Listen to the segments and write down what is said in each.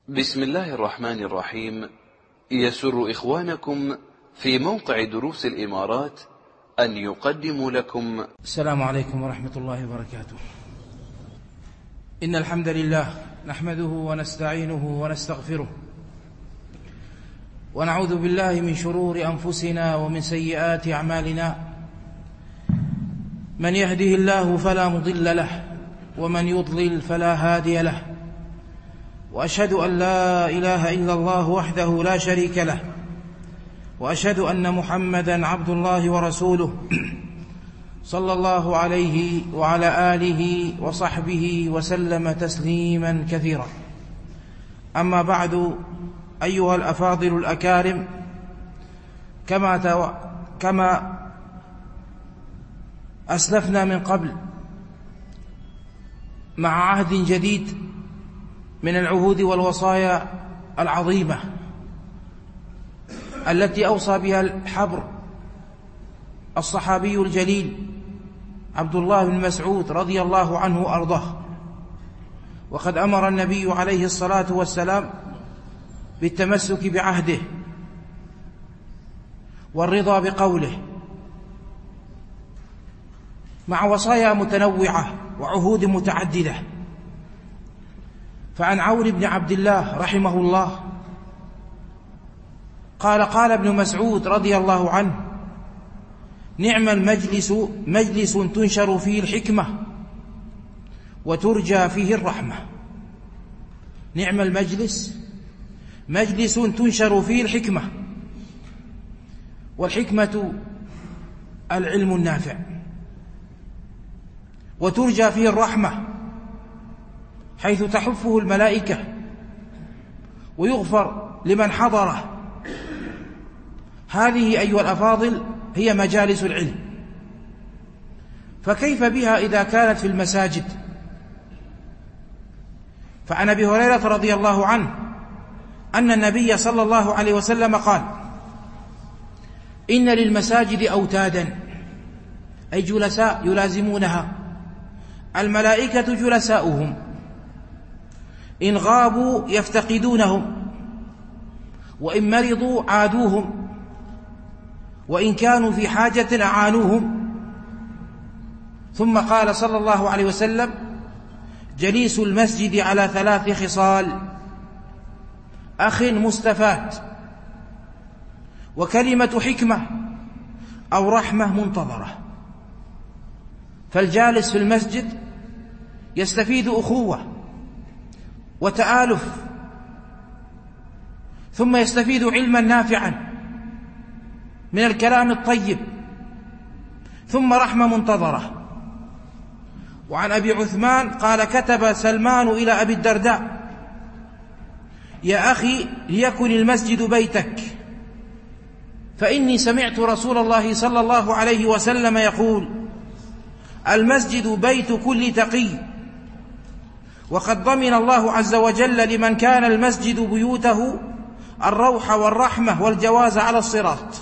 بسم الله الرحمن الرحيم. يسر إخوانكم في موقع دروس الإمارات أن يقدموا لكم السلام عليكم ورحمة الله وبركاته. إن الحمد لله نحمده ونستعينه ونستغفره ونعوذ بالله من شرور أنفسنا ومن سيئات أعمالنا. من يهده الله فلا مضل له ومن يضلل فلا هادي له، وأشهد أن لا إله إلا الله وحده لا شريك له، وأشهد أن محمدا عبد الله ورسوله صلى الله عليه وعلى آله وصحبه وسلم تسليما كثيرا. أما بعد، أيها الأفاضل الأكارم، كما أسلفنا من قبل، مع عهد جديد من العهود والوصايا العظيمة التي أوصى بها الحبر الصحابي الجليل عبد الله بن مسعود رضي الله عنه وأرضاه. وقد أمر النبي عليه الصلاة والسلام بالتمسك بعهده والرضا بقوله، مع وصايا متنوعة وعهود متعددة. فعن عون بن عبد الله رحمه الله قال ابن مسعود رضي الله عنه: نعم المجلس مجلس تنشر فيه الحكمة وترجى فيه الرحمة. نعم المجلس مجلس تنشر فيه الحكمة، والحكمة العلم النافع، وترجى فيه الرحمة حيث تحفه الملائكة ويغفر لمن حضره. هذه أيها الأفاضل هي مجالس العلم، فكيف بها إذا كانت في المساجد؟ فعن أبي هريرة رضي الله عنه أن النبي صلى الله عليه وسلم قال: إن للمساجد أوتادا، أي جلساء يلازمونها، الملائكة جلساؤهم، إن غابوا يفتقدونهم، وإن مرضوا عادوهم، وإن كانوا في حاجة أعانوهم. ثم قال صلى الله عليه وسلم: جليس المسجد على 3 خصال: أخ مستفاد، وكلمة حكمة، أو رحمة منتظرة. فالجالس في المسجد يستفيد أخوة وتآلف، ثم يستفيد علما نافعا من الكلام الطيب، ثم رحمة منتظرة. وعن أبي عثمان قال: كتب سلمان إلى أبي الدرداء: يا أخي، ليكن المسجد بيتك، فإني سمعت رسول الله صلى الله عليه وسلم يقول: المسجد بيت كل تقي، وقد ضمن الله عز وجل لمن كان المسجد بيوته الروح والرحمة والجواز على الصراط.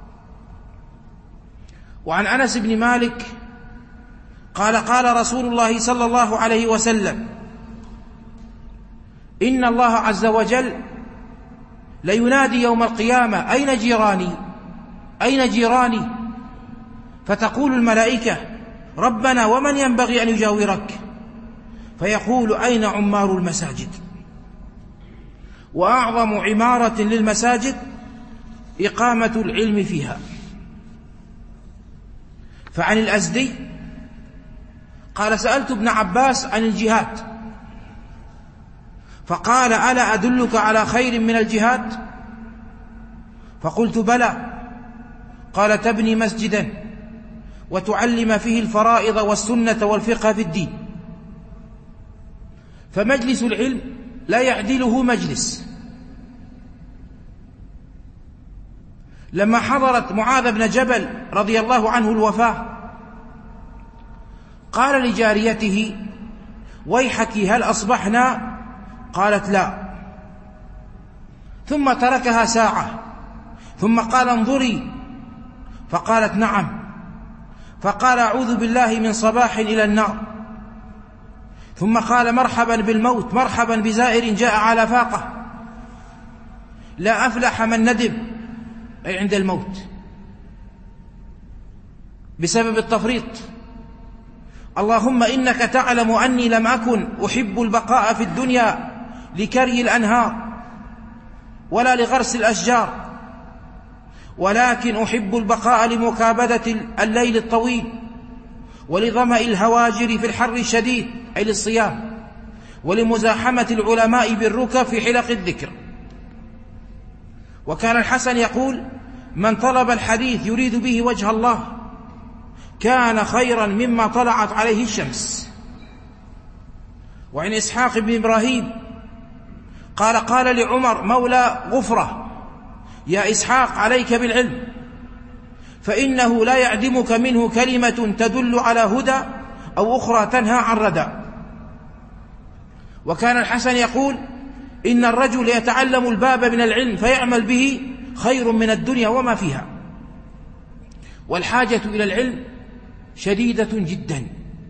وعن أنس بن مالك قال: قال رسول الله صلى الله عليه وسلم: إن الله عز وجل لينادي يوم القيامة: أين جيراني؟ أين جيراني؟ فتقول الملائكة: ربنا ومن ينبغي أن يجاورك؟ فيقول: أين عمار المساجد؟ وأعظم عمارة للمساجد إقامة العلم فيها. فعن الأزدي قال: سألت ابن عباس عن الجهاد، فقال: ألا أدلك على خير من الجهاد؟ فقلت: بلى. قال: تبني مسجدا وتعلم فيه الفرائض والسنة والفقه في الدين. فمجلس العلم لا يعدله مجلس. لما حضرت معاذ بن جبل رضي الله عنه الوفاة، قال لجاريته: ويحك، هل أصبحنا؟ قالت: لا. ثم تركها ساعة، ثم قال: انظري. فقالت: نعم. فقال: أعوذ بالله من صباح إلى النار. ثم قال: مرحبا بالموت، مرحبا بزائر جاء على فاقة، لا أفلح من ندم، أي عند الموت بسبب التفريط. اللهم إنك تعلم أني لم أكن أحب البقاء في الدنيا لكري الأنهار ولا لغرس الأشجار، ولكن أحب البقاء لمكابدة الليل الطويل ولظمأ الهواجر في الحر الشديد، أي للصيام، ولمزاحمة العلماء بالركب في حلق الذكر. وكان الحسن يقول: من طلب الحديث يريد به وجه الله كان خيرا مما طلعت عليه الشمس. وعن إسحاق بن إبراهيم قال: قال لعمر مولى غفرة: يا إسحاق عليك بالعلم، فإنه لا يعدمك منه كلمة تدل على هدى أو أخرى تنهى عن ردى. وكان الحسن يقول: إن الرجل يتعلم الباب من العلم فيعمل به خير من الدنيا وما فيها. والحاجة إلى العلم شديدة جدا.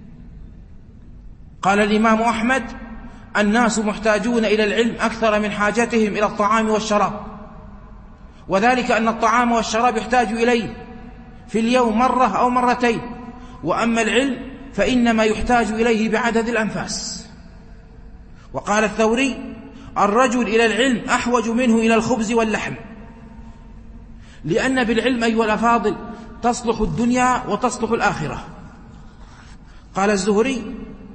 قال الإمام أحمد: الناس محتاجون إلى العلم أكثر من حاجتهم إلى الطعام والشراب، وذلك أن الطعام والشراب يحتاج إليه في اليوم مرة أو مرتين، وأما العلم فإنما يحتاج إليه بعدد الأنفاس. وقال الثوري: الرجل إلى العلم أحوج منه إلى الخبز واللحم، لأن بالعلم أيها الأفاضل تصلح الدنيا وتصلح الآخرة. قال الزهري: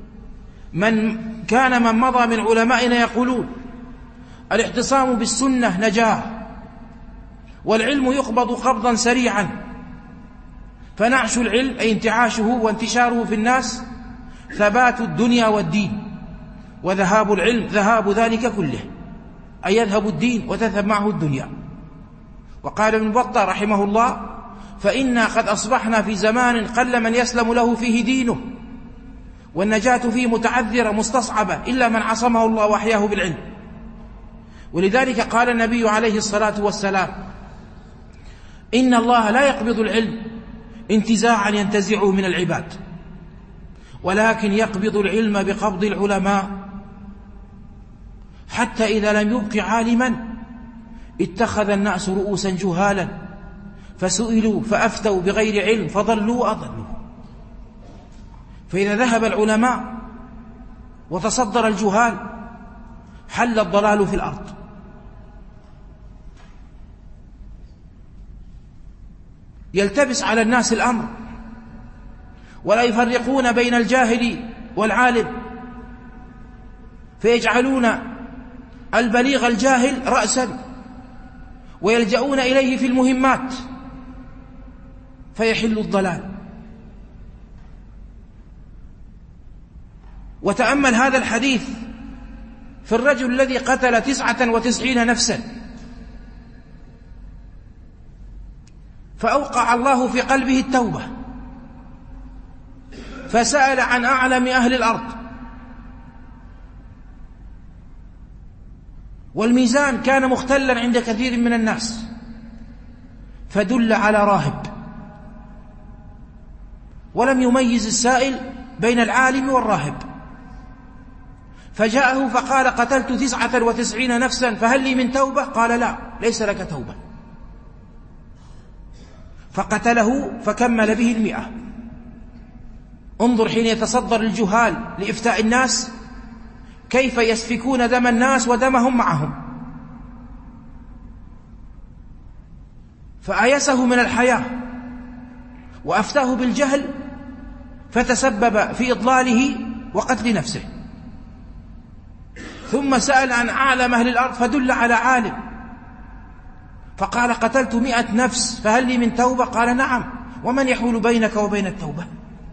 من مضى من علمائنا يقولون: الاعتصام بالسنة نجاة، والعلم يقبض قبضا سريعا، فنعش العلم أي انتعاشه وانتشاره في الناس ثبات الدنيا والدين، وذهاب العلم ذهاب ذلك كله، أي يذهب الدين وتذهب معه الدنيا. وقال ابن بطة رحمه الله: فإنا قد أصبحنا في زمان قل من يسلم له فيه دينه، والنجاة فيه متعذرة مستصعبة إلا من عصمه الله وأحياه بالعلم. ولذلك قال النبي عليه الصلاة والسلام: إن الله لا يقبض العلم انتزاعا ينتزعه من العباد، ولكن يقبض العلم بقبض العلماء، حتى إذا لم يبق عالما اتخذ الناس رؤوسا جهالا فسئلوا فأفتوا بغير علم فضلوا وأضلوا. فإذا ذهب العلماء وتصدر الجهال حل الضلال في الأرض. يلتبس على الناس الأمر ولا يفرقون بين الجاهل والعالم، فيجعلون البليغ الجاهل رأسا ويلجؤون إليه في المهمات فيحل الضلال. وتأمل هذا الحديث في الرجل الذي قتل 99 نفسا، فأوقع الله في قلبه التوبة، فسأل عن أعلم أهل الأرض، والميزان كان مختلا عند كثير من الناس، فدل على راهب، ولم يميز السائل بين العالم والراهب، فجاءه فقال: قتلت 99 نفسا فهل لي من توبة؟ قال: لا، ليس لك توبة. فقتله فكمل به 100. انظر حين يتصدر الجهال لإفتاء الناس كيف يسفكون دم الناس ودمهم معهم، فآيسه من الحياة وأفتاه بالجهل فتسبب في إضلاله وقتل نفسه. ثم سأل عن أعلم أهل الأرض فدل على عالم، فقال: قتلت 100 نفس فهل لي من توبة؟ قال: نعم، ومن يحول بينك وبين التوبة؟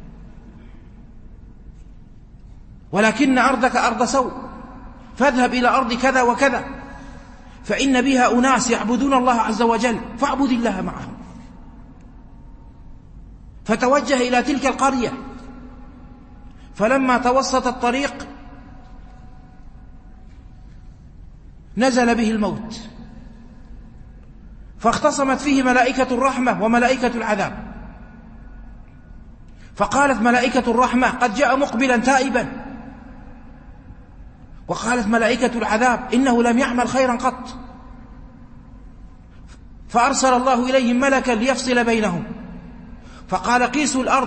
ولكن أرضك أرض سوء، فاذهب إلى أرض كذا وكذا فإن بها أناس يعبدون الله عز وجل فاعبد الله معهم. فتوجه إلى تلك القرية، فلما توسط الطريق نزل به الموت، فاختصمت فيه ملائكة الرحمة وملائكة العذاب، فقالت ملائكة الرحمة: قد جاء مقبلا تائبا، وقالت ملائكة العذاب إنه لم يعمل خيرا قط، فأرسل الله إليهم ملكا ليفصل بينهم، فقال قيسوا الأرض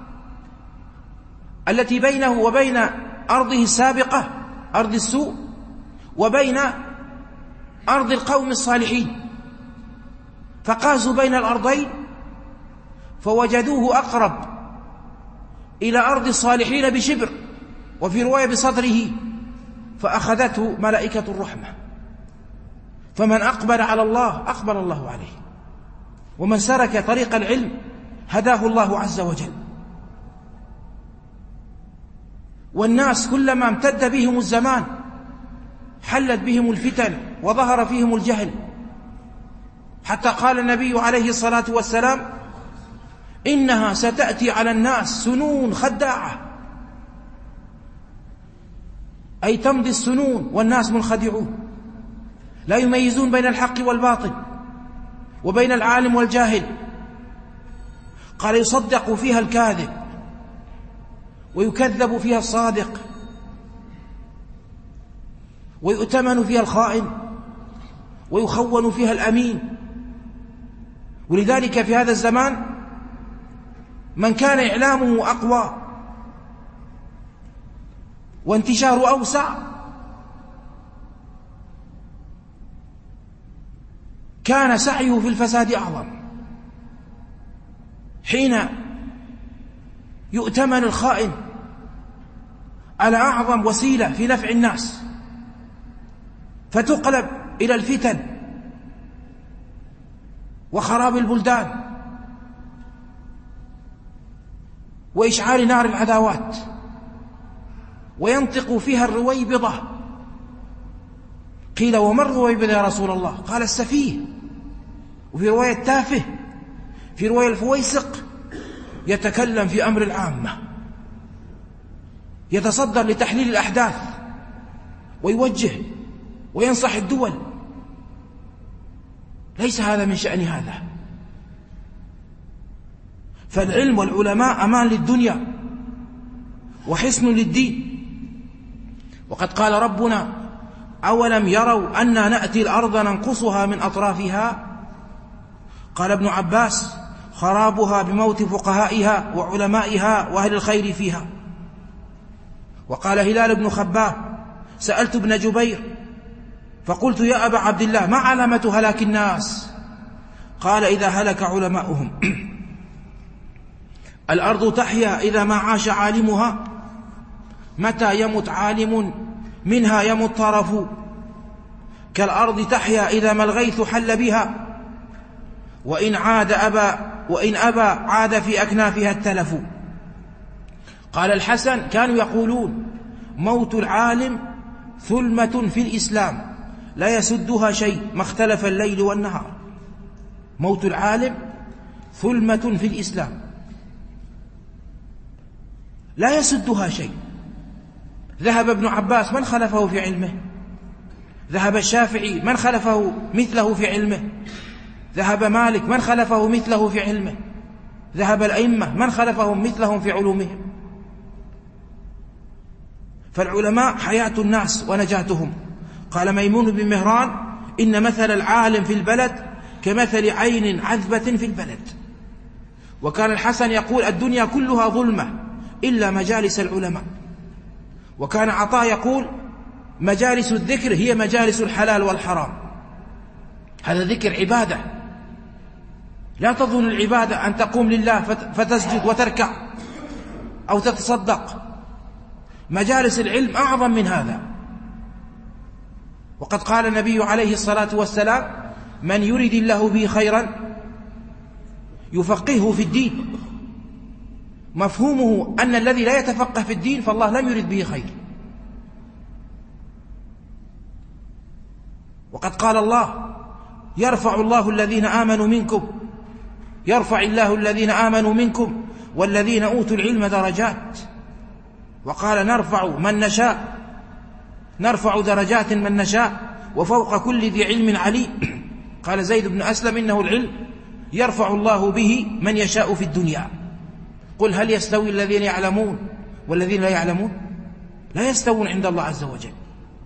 التي بينه وبين أرضه السابقة أرض السوء وبين أرض القوم الصالحين، فقاسوا بين الأرضين فوجدوه أقرب إلى أرض الصالحين بشبر، وفي رواية بصدره، فأخذته ملائكة الرحمة. فمن أقبل على الله أقبل الله عليه، ومن سلك طريق العلم هداه الله عز وجل. والناس كلما امتد بهم الزمان حلت بهم الفتن وظهر فيهم الجهل، حتى قال النبي عليه الصلاة والسلام إنها ستأتي على الناس سنون خداعة، أي تمضي السنون والناس منخدعون لا يميزون بين الحق والباطل وبين العالم والجاهل. قال يصدق فيها الكاذب ويكذب فيها الصادق ويؤتمن فيها الخائن ويخون فيها الأمين. ولذلك في هذا الزمان من كان إعلامه أقوى وانتشاره أوسع كان سعيه في الفساد أعظم. حين يؤتمن الخائن على أعظم وسيلة في نفع الناس فتقلب إلى الفتن وخراب البلدان وإشعال نار العداوات، وينطق فيها الرويبضة. قيل وما الرويبضة يا رسول الله؟ قال السفيه، وفي رواية تافه، في رواية الفويسق، يتكلم في أمر العامة، يتصدر لتحليل الأحداث ويوجه وينصح الدول. ليس هذا من شأن هذا. فالعلم والعلماء أمان للدنيا وحصن للدين. وقد قال ربنا أولم يروا أنا نأتي الأرض ننقصها من أطرافها. قال ابن عباس خرابها بموت فقهائها وعلمائها وأهل الخير فيها. وقال هلال بن خباب سألت ابن جبير فقلت يا أبا عبد الله ما علامة هلاك الناس؟ قال إذا هلك علماؤهم. الأرض تحيا إذا ما عاش عالمها، متى يمت عالم منها يمت طرف، كالأرض تحيا إذا ما الغيث حل بها، وإن أبى عاد في أكنافها التلف. قال الحسن كانوا يقولون موت العالم ثلمة في الإسلام لا يسدها شيء ما اختلف الليل والنهار. موت العالم ثلمة في الإسلام لا يسدها شيء. ذهب ابن عباس من خلفه في علمه، ذهب الشافعي من خلفه مثله في علمه، ذهب مالك من خلفه مثله في علمه، ذهب الأئمة من خلفهم مثلهم في علومهم. فالعلماء حياة الناس ونجاتهم. قال ميمون بن مهران إن مثل العالم في البلد كمثل عين عذبة في البلد. وكان الحسن يقول الدنيا كلها ظلمة إلا مجالس العلماء. وكان عطاء يقول مجالس الذكر هي مجالس الحلال والحرام. هذا ذكر عبادة. لا تظن العبادة أن تقوم لله فتسجد وتركع أو تتصدق. مجالس العلم أعظم من هذا. وقد قال النبي عليه الصلاة والسلام من يرد الله به خيرا يفقهه في الدين. مفهومه أن الذي لا يتفقه في الدين فالله لم يرد به خير. وقد قال الله يرفع الله الذين آمنوا منكم، يرفع الله الذين آمنوا منكم والذين أوتوا العلم درجات. وقال نرفع من نشاء، نرفع درجات من نشاء وفوق كل ذي علم عليم. قال زيد بن أسلم إنه العلم يرفع الله به من يشاء في الدنيا. قل هل يستوي الذين يعلمون والذين لا يعلمون؟ لا يستوون عند الله عز وجل.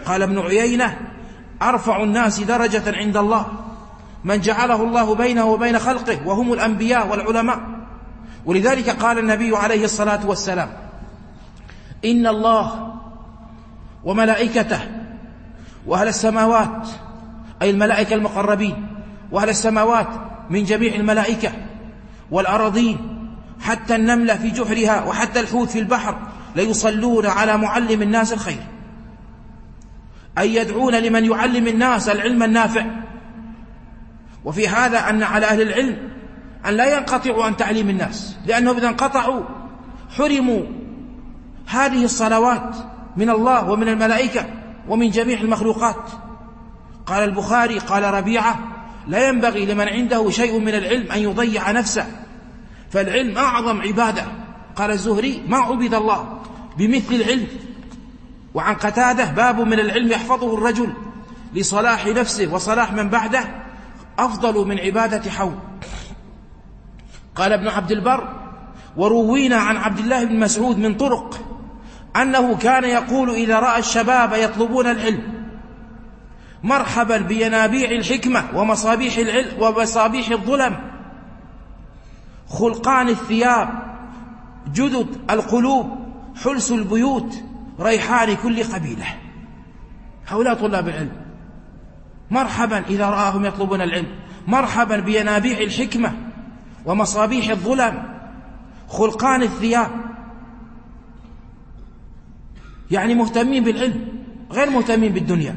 قال ابن عيينة: أرفع الناس درجة عند الله من جعله الله بينه وبين خلقه وهم الأنبياء والعلماء. ولذلك قال النبي عليه الصلاة والسلام: إن الله وملائكته وأهل السماوات، أي الملائكة المقربين، وأهل السماوات من جميع الملائكة، والأراضين حتى النملة في جحرها وحتى الحوت في البحر ليصلون على معلم الناس الخير، أي يدعون لمن يعلم الناس العلم النافع. وفي هذا أن على أهل العلم أن لا ينقطعوا عن تعليم الناس، لأنهم إذا انقطعوا حرموا هذه الصلوات من الله ومن الملائكة ومن جميع المخلوقات. قال البخاري: قال ربيعة: لا ينبغي لمن عنده شيء من العلم أن يضيع نفسه، فالعلم أعظم عبادة. قال الزهري: ما عبد الله بمثل العلم. وعن قتادة: باب من العلم يحفظه الرجل لصلاح نفسه وصلاح من بعده أفضل من عبادة حول. قال ابن عبد البر: وروينا عن عبد الله بن مسعود من طرق أنه كان يقول إذا رأى الشباب يطلبون العلم: مرحبا بينابيع الحكمة ومصابيح الظلم، خلقان الثياب، جدد القلوب، حلس البيوت، ريحان كل قبيلة. هؤلاء طلاب العلم، مرحبا إذا رآهم يطلبون العلم، مرحبا بينابيع الحكمة ومصابيح الظلم، خلقان الثياب، يعني مهتمين بالعلم غير مهتمين بالدنيا.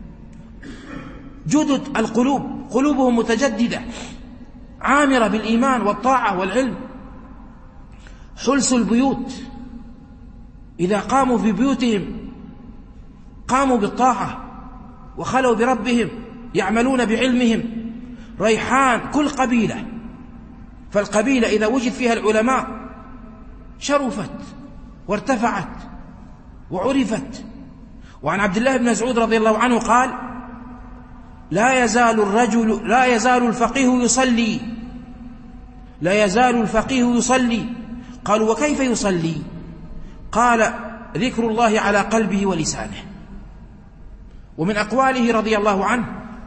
جدد القلوب، قلوبهم متجددة عامرة بالإيمان والطاعة والعلم. حلس البيوت، إذا قاموا في بيوتهم قاموا بالطاعة وخلوا بربهم يعملون بعلمهم. ريحان كل قبيلة، فالقبيلة إذا وجد فيها العلماء شرفت وارتفعت وعرفت. وعن عبد الله بن مسعود رضي الله عنه قال: لا يزال الفقيه يصلي. قالوا: وكيف يصلي؟ قال: ذكر الله على قلبه ولسانه. ومن أقواله رضي الله عنه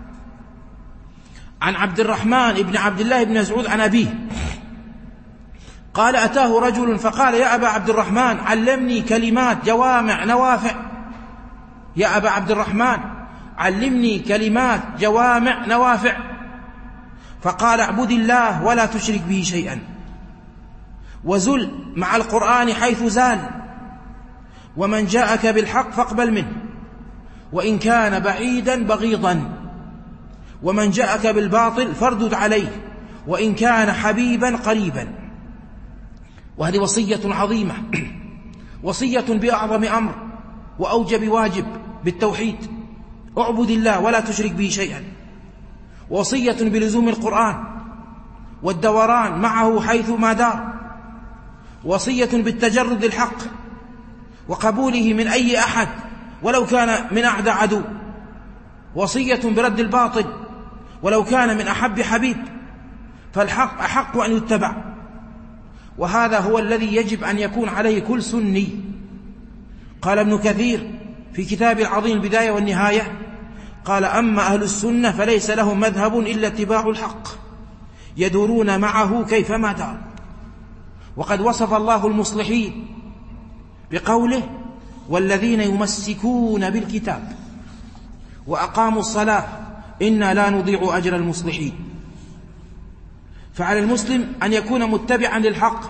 عن عبد الرحمن بن عبد الله بن مسعود عن أبيه قال: أتاه رجل فقال: يا أبا عبد الرحمن علمني كلمات جوامع نوافع. يا أبا عبد الرحمن علمني كلمات جوامع نوافع. فقال: اعبد الله ولا تشرك به شيئا، وزل مع القرآن حيث زال، ومن جاءك بالحق فاقبل منه وإن كان بعيدا بغيضا، ومن جاءك بالباطل فاردد عليه وإن كان حبيبا قريبا. وهذه وصية عظيمة، وصية بأعظم أمر وأوجب واجب بالتوحيد: اعبد الله ولا تشرك به شيئا. وصية بلزوم القرآن والدوران معه حيث ما دار. وصية بالتجرد الحق وقبوله من أي أحد ولو كان من أعدى عدو. وصية برد الباطل ولو كان من أحب حبيب، فالحق أحق أن يتبع. وهذا هو الذي يجب أن يكون عليه كل سني. قال ابن كثير في كتاب العظيم البداية والنهاية: قال: أما أهل السنة فليس لهم مذهب إلا اتباع الحق، يدورون معه كيفما دار. وقد وصف الله المصلحين بقوله: والذين يمسكون بالكتاب وأقاموا الصلاة إنا لا نضيع أجر المصلحين. فعلى المسلم أن يكون متبعا للحق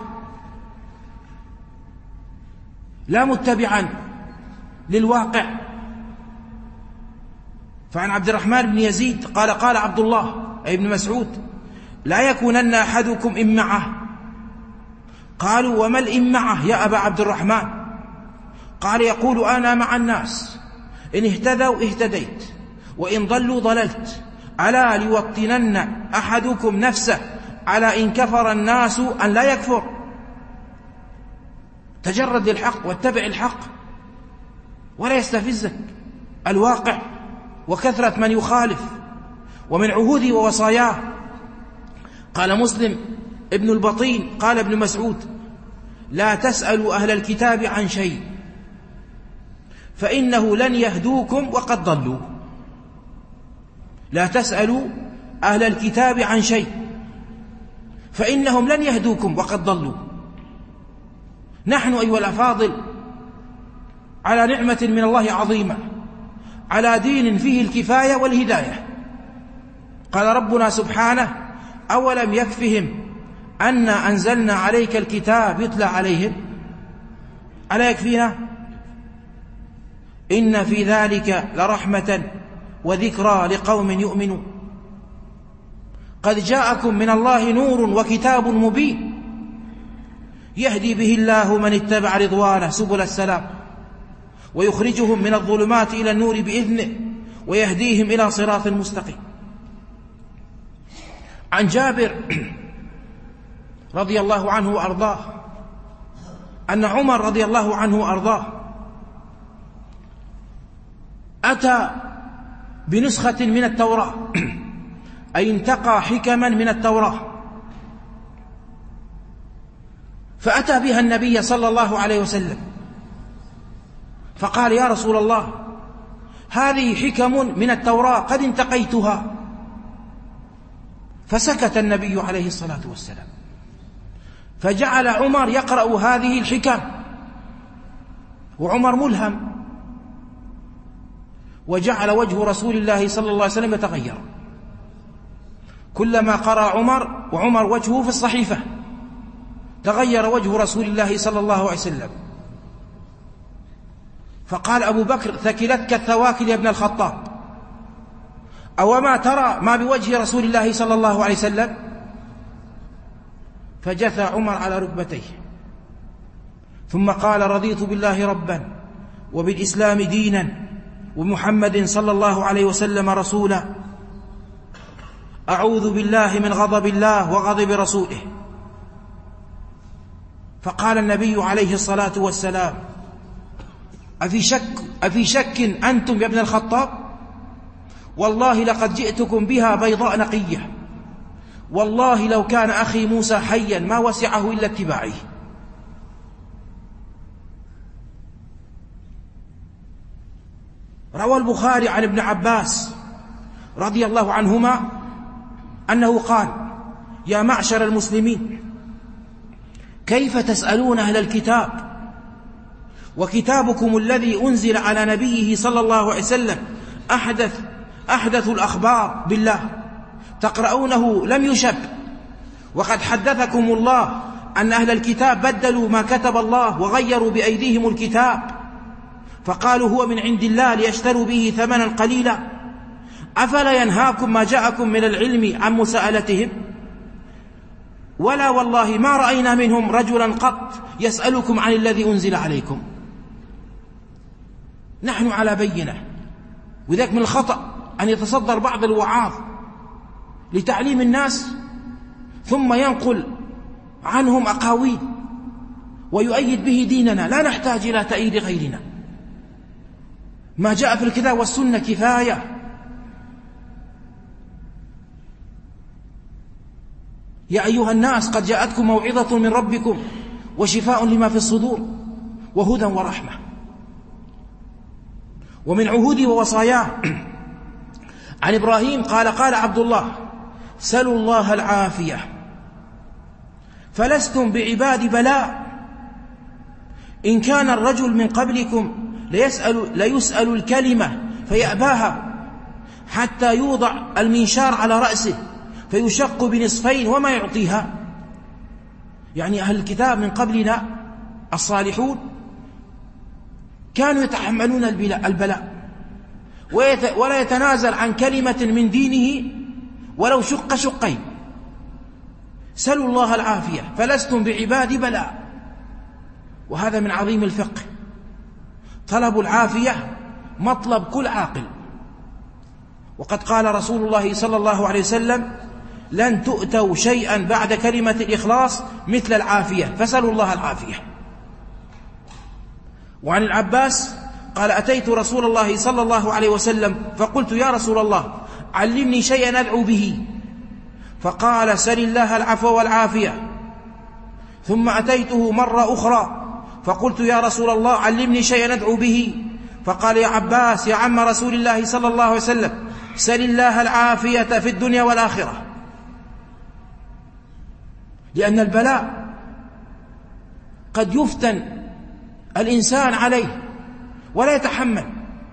لا متبعا للواقع. فعن عبد الرحمن بن يزيد قال: قال عبد الله أي ابن مسعود: لا يكونن أحدكم إمعة. قالوا: وما الإمعة يا أبا عبد الرحمن؟ قال: يقول: أنا مع الناس، إن اهتدوا اهتديت وإن ضلوا ضللت، ألا ليوطنن أحدكم نفسه على إن كفر الناس أن لا يكفر. تجرد للحق واتبع الحق ولا يستفزك الواقع وكثرة من يخالف ومن عهوده ووصاياه. قال مسلم ابن البطين قال ابن مسعود: لا تسألوا أهل الكتاب عن شيء فإنه لن يهدوكم وقد ضلوا. لا تسألوا أهل الكتاب عن شيء فإنهم لن يهدوكم وقد ضلوا. نحن أيها الأفاضل على نعمة من الله عظيمة، على دين فيه الكفاية والهداية. قال ربنا سبحانه: أولم يكفهم أنا أنزلنا عليك الكتاب يتلى عليهم. ألا يكفينا؟ إن في ذلك لرحمة وذكرى لقوم يؤمنون. قد جاءكم من الله نور وكتاب مبين يهدي به الله من اتبع رضوانه سبل السلام ويخرجهم من الظلمات إلى النور بإذنه ويهديهم إلى صراط مستقيم. عن جابر رضي الله عنه وأرضاه أن عمر رضي الله عنه وأرضاه أتى بنسخة من التوراة، أي انتقى حكما من التوراة، فأتى بها النبي صلى الله عليه وسلم فقال: يا رسول الله، هذه حكم من التوراة قد انتقيتها. فسكت النبي عليه الصلاة والسلام، فجعل عمر يقرأ هذه الحكم، وعمر ملهم، وجعل وجه رسول الله صلى الله عليه وسلم يتغير كلما قرأ عمر، وعمر وجهه في الصحيفة، تغير وجه رسول الله صلى الله عليه وسلم. فقال أبو بكر: ثكلتك الثواكل يا ابن الخطاب، أو ما ترى ما بوجه رسول الله صلى الله عليه وسلم؟ فجثى عمر على ركبتيه ثم قال: رضيت بالله ربا وبالإسلام دينا ومحمد صلى الله عليه وسلم رسولا، أعوذ بالله من غضب الله وغضب رسوله. فقال النبي عليه الصلاة والسلام: أفي شك أنتم يا ابن الخطاب؟ والله لقد جئتكم بها بيضاء نقية، والله لو كان أخي موسى حيا ما وسعه إلا اتباعي. روى البخاري عن ابن عباس رضي الله عنهما أنه قال: يا معشر المسلمين، كيف تسألون أهل الكتاب وكتابكم الذي أنزل على نبيه صلى الله عليه وسلم أحدث الأخبار بالله، تقرؤونه لم يشب، وقد حدثكم الله أن أهل الكتاب بدلوا ما كتب الله وغيروا بأيديهم الكتاب، فقالوا هو من عند الله ليشتروا به ثمنا قليلا، أفلا ينهاكم ما جاءكم من العلم عن مساءلتهم؟ ولا والله ما رأينا منهم رجلا قط يسألكم عن الذي أنزل عليكم. نحن على بينة، وذلك من الخطأ أن يتصدر بعض الوعاظ لتعليم الناس ثم ينقل عنهم أقاويل ويؤيد به ديننا. لا نحتاج إلى تأييد غيرنا، ما جاء في الكتاب والسنة كفاية. يا أيها الناس قد جاءتكم موعظة من ربكم وشفاء لما في الصدور وهدى ورحمة. ومن عهوده ووصاياه عن إبراهيم قال: قال عبد الله: سلوا الله العافية فلستم بعباد بلاء، إن كان الرجل من قبلكم ليسأل الكلمة فيأباها حتى يوضع المنشار على رأسه فيشق بنصفين وما يعطيها. يعني أهل الكتاب من قبلنا الصالحون كانوا يتحملون البلاء ولا يتنازل عن كلمة من دينه ولو شق شقين. سلوا الله العافية فلستم بعباد بلاء. وهذا من عظيم الفقه، طلب العافية مطلب كل عاقل. وقد قال رسول الله صلى الله عليه وسلم: لن تؤتوا شيئا بعد كلمة الإخلاص مثل العافية، فسلوا الله العافية. وعن العباس قال: أتيت رسول الله صلى الله عليه وسلم فقلت: يا رسول الله، علمني شيئا أدعو به. فقال: سل الله العفو والعافية. ثم أتيته مرة أخرى فقلت: يا رسول الله، علمني شيئا أدعو به. فقال: يا عباس يا عم رسول الله صلى الله عليه وسلم، سل الله العافية في الدنيا والآخرة. لأن البلاء قد يفتن الإنسان عليه ولا يتحمل.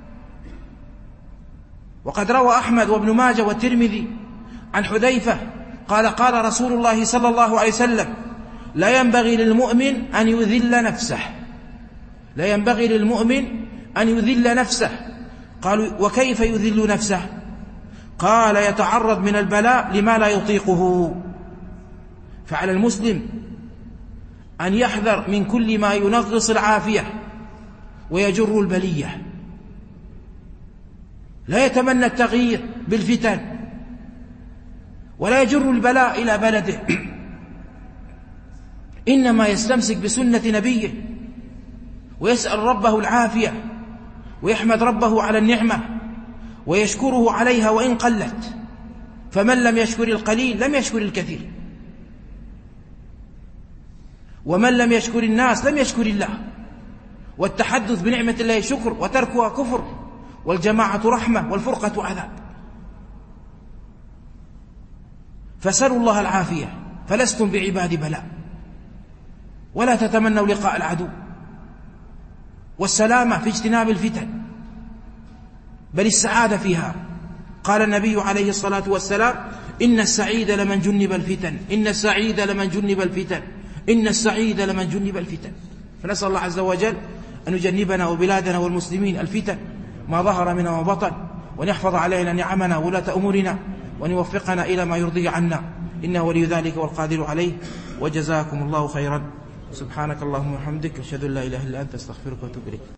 وقد روى أحمد وابن ماجه والترمذي عن حذيفة قال: قال رسول الله صلى الله عليه وسلم: لا ينبغي للمؤمن أن يذل نفسه. لا ينبغي للمؤمن أن يذل نفسه. قالوا: وكيف يذل نفسه؟ قال: يتعرض من البلاء لما لا يطيقه. فعلى المسلم أن يحذر من كل ما ينغص العافية ويجر البلية. لا يتمنى التغيير بالفتن ولا يجر البلاء إلى بلده، إنما يستمسك بسنة نبيه ويسأل ربه العافية ويحمد ربه على النعمة ويشكره عليها وإن قلت. فمن لم يشكر القليل لم يشكر الكثير، ومن لم يشكر الناس لم يشكر الله. والتحدث بنعمة الله شكر وتركها كفر، والجماعة رحمة والفرقة عذاب. فسلوا الله العافية، فلستم بعباد بلاء، ولا تتمنوا لقاء العدو، والسلامة في اجتناب الفتن، بل السعادة فيها. قال النبي عليه الصلاة والسلام: إن السعيد لمن جنب الفتن، إن السعيد لمن جنب الفتن، إن السعيد لمن جنب الفتن. فنسأل الله عز وجل أن يجنبنا وبلادنا والمسلمين الفتن ما ظهر منها وما بطن، وأن يحفظ علينا نعمنا وولاة أمورنا، وأن يوفقنا إلى ما يرضي عنا، إنه ولي ذلك والقادر عليه. وجزاكم الله خيرا. سبحانك اللهم وبحمدك، أشهد أن لا إله إلا أنت، أستغفرك وأتوب إليك.